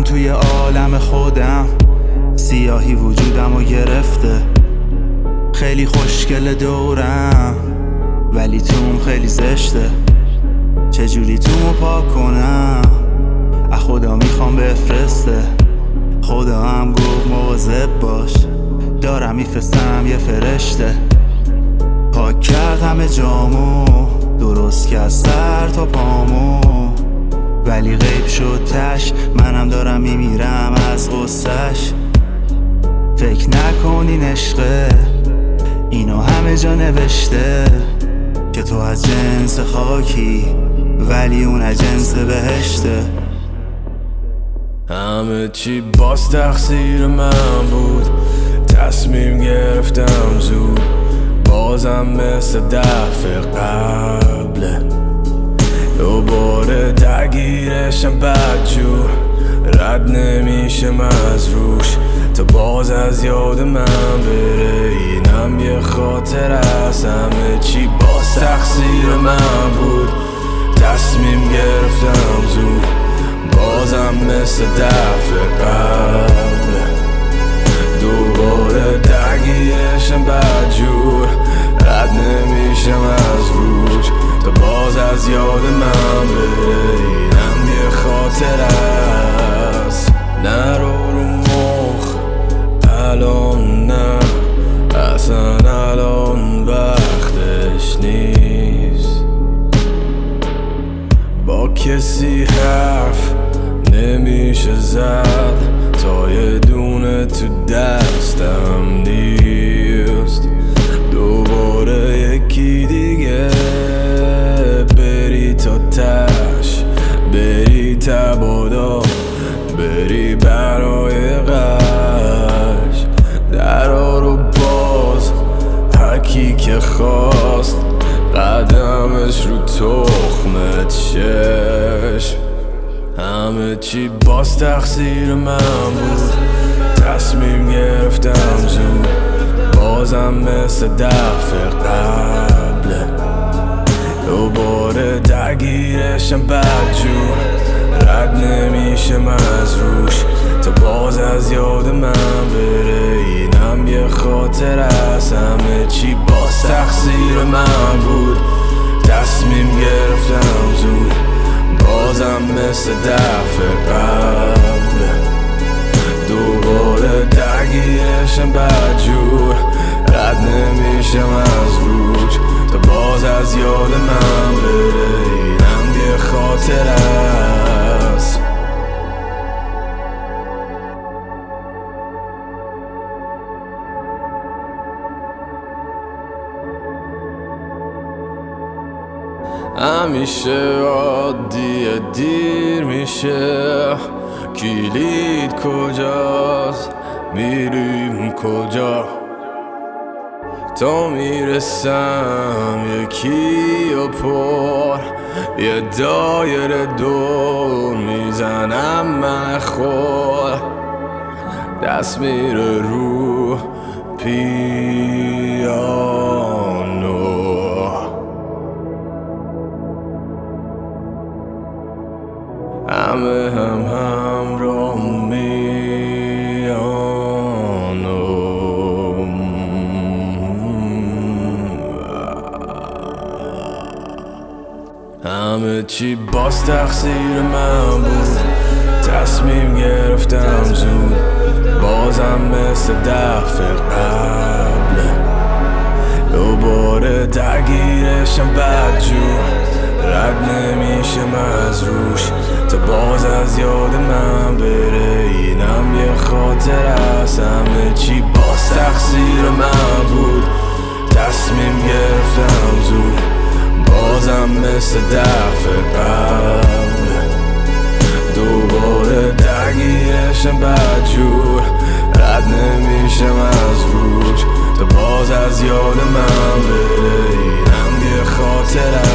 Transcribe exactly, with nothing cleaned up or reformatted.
توی عالم خودم، سیاهی وجودم رو گرفته. خیلی خوشگل دورم ولی توم خیلی زشته. چجوری تومو پاک کنم؟ از خدا میخوام بفرسته. خدا هم گفت مواظب باش، دارم میفرستم یه فرشته. پاک کرد همه جامو، درست کرد سر تا پامو، ولی غیب شد تش. منم دارم میمیرم از غصه‌ش. فکر نکنین عشقه اینو همه جا نوشته که تو از جنس خاکی ولی اون از جنس بهشته. همه چی باز تقصیر من بود، تصمیم گرفتم زود. بازم مثل دفعه قبله، دوباره درگیرشم بدجور. رد نمیشم از روش تا باز از یاد من بره. اینم یه خاطر از همه چی باز تقصیر من بود، تصمیم گرفتم زود. بازم مثل دفعه قبله، دوباره درگیرشم بدجور. رد نمیشم از روش تا باز از یاد من بره. اینم یه خاطر است. نرو رو مخ الان، نه اصلا الان وقتش نیست. با کسی حرف نمیشه زد تا یه دونه تو دستم نیست. دوباره یکی دیگه بری تا تش، بری تبادا، بری برای قش. درا رو باز هرکی که خواست، قدمش رو تخمت چشم. همه چی باز تقصیر من بود، تصمیم گرفتم زود. بازم مثل دفعه قبله، دوباره درگیرشم بدجور. رد نمیشم از روش تا باز از یاد من بره. اینم یه خاطر از همه چی باز تقصیر من بود، تصمیم گرفتم زود. بازم مثل دفعه قبله، دوباره درگیرشم بدجور. رد نمیشم از روش تا باز از یاد من بره. اینم یه خاطر است. همیشه عادیه، دیر میشه. کلید کجاست؟ میریم کجا؟ تا میرسم یکی و پر، یه دایره دور میزنم من خور. دست میره رو پیانو، همه هم همراه میانم. همه چی باز تقصیر من بود، تصمیم گرفتم زود. بازم مثل دفعه قبله، دوباره درگیرشم بدجور. رد نمیشم از روش تا باز از یاد من بره. اینم یه خاطر از همه چی باز تقصیر من بود، تصمیم گرفتم زود. بازم مثل دفعه قبله، دوباره درگیرشم بدجور. رد نمیشم از روش تا باز از یاد من بره. اینم یه خاطر